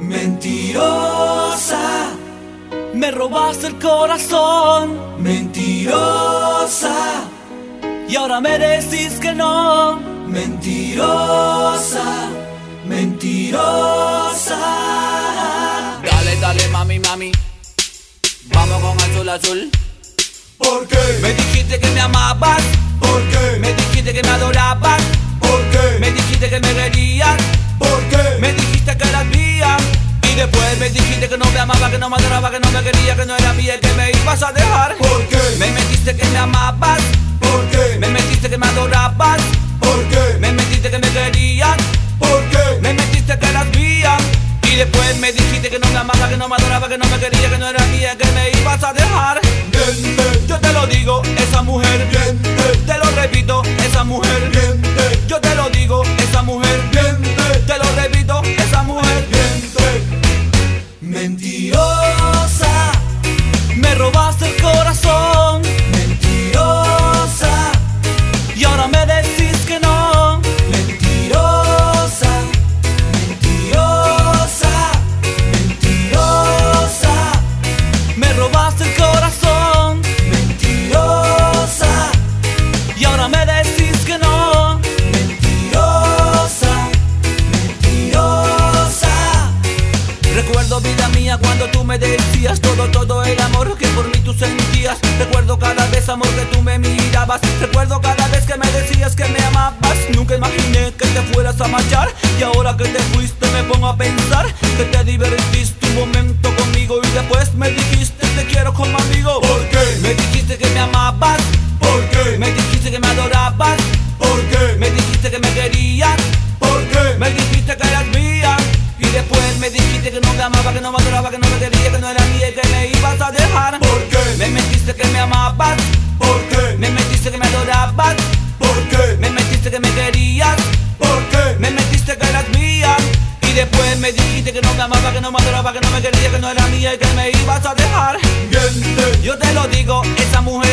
Mentirosa, me robaste el corazón. mentirosa, Y ahora me decís que no. mentirosa, mentirosa. Dale, dale, mami, mami, vamos con azul, azul. ¿Por qué? Me dijiste que me amabas, ¿Por qué? me dijiste que me adorabas, ¿Por qué? me dijiste que me querías, ¿Por qué? me dijiste que eras mía. Y después me dijiste que no me amaba, que no me adoraba, que no me quería, que no era mía y que me ibas a dejar. ¿Por qué? Me metiste que me amabas, ¿Por qué? me metiste que me adorabas, ¿Por qué? me metiste que me querías, ¿Por qué? me metiste que eras mía. Y después me dijiste que no me amaba, que no me adoraba, que no me quería, que no era mía, que me ibas a dejar. Miente, Yo te lo digo, esa mujer, miente, te lo repito, esa mujer. miente, Yo te lo digo, esa mujer, miente, te lo repito, esa mujer. miente. Mentirosa, Me robaste el corazón mentirosa, y ahora me decís que no. mentirosa, mentirosa, mentirosa, Me robaste el corazón mentirosa, y ahora me decís que no. mentirosa, mentirosa. Recuerdo, vida mía, cuando tú me decías todo el amor que por mí tú sentías. Recuerdo cada vez, amor, que tú me mirabas. Recuerdo cada vez que me decías que me amabas. Nunca imaginé que te fueras a marchar. Y ahora que te fuiste me pongo a pensar que te divertiste un momento conmigo. Y después me dijiste te quiero como amigo. ¿Por qué? Me dijiste que me amabas, ¿Por qué? me dijiste que me adorabas, ¿Por qué? me dijiste que me querías, ¿Por qué? me dijiste que eras mía. Y después me dijiste que no me amaba, que no me adoraba, que no me quería, que no era mía y que me ibas a dejar. ¿Por qué? Me metiste que me amabas, ¿Por qué? me metiste que me adorabas, ¿Por qué? me metiste que me querías, ¿Por qué? me metiste que eras mía. Y después me dijiste que no me amaba, que no me adoraba, que no me quería, que no era mía y que me ibas a dejar. Miente, Yo te lo digo, esa mujer